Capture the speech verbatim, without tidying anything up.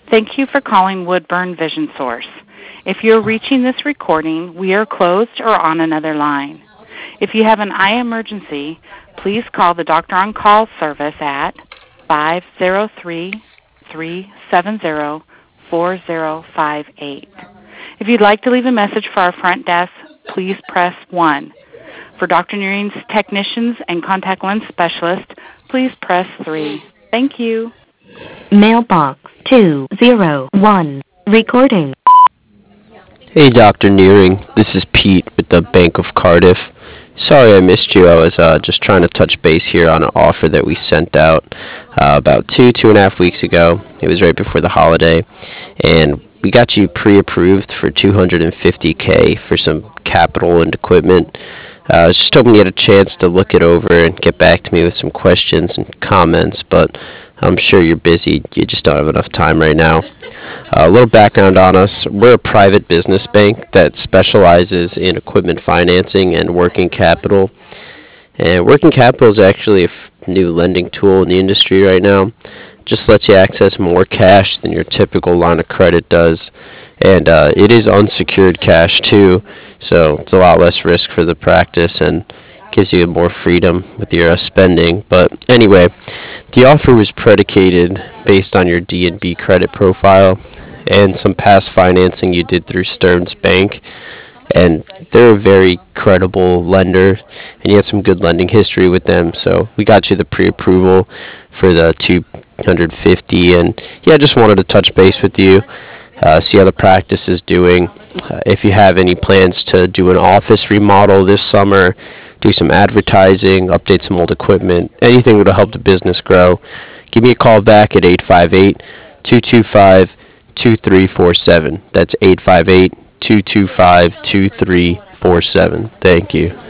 Thank you for calling Woodburn Vision Source. If you're reaching this recording, we are closed or on another line. If you have an eye emergency, please call the Doctor on Call service at five zero three, three seven zero, four zero five eight. If you'd like to leave a message for our front desk, please press one. For Doctor Nearing's technicians and contact lens specialists, please press three. Thank you. Mailbox two zero one. Recording. Hey, Doctor Nearing. This is Pete with the Bank of Cardiff. Sorry I missed you. I was uh, just trying to touch base here on an offer that we sent out uh, about two, two and a half weeks ago. It was right before the holiday. And we got you pre-approved for two hundred fifty K for some capital and equipment. Uh, I was just hoping you had a chance to look it over and get back to me with some questions and comments, but I'm sure you're busy. You just don't have enough time right now. Uh, a little background on us. We're a private business bank that specializes in equipment financing and working capital. And working capital is actually a f- new lending tool in the industry right now. Just lets you access more cash than your typical line of credit does. And uh, it is unsecured cash too, so it's a lot less risk for the practice and gives you more freedom with your uh, spending. But anyway, the offer was predicated based on your D and B credit profile and some past financing you did through Stearns Bank. And they're a very credible lender, and you had some good lending history with them. So we got you the pre-approval for the two hundred fifty, and yeah, I just wanted to touch base with you, uh, see how the practice is doing. Uh, if you have any plans to do an office remodel this summer, do some advertising, update some old equipment, anything that will help the business grow, give me a call back at eight five eight, two two five, two three four seven. That's eight five eight, two two five, two three four seven. Thank you.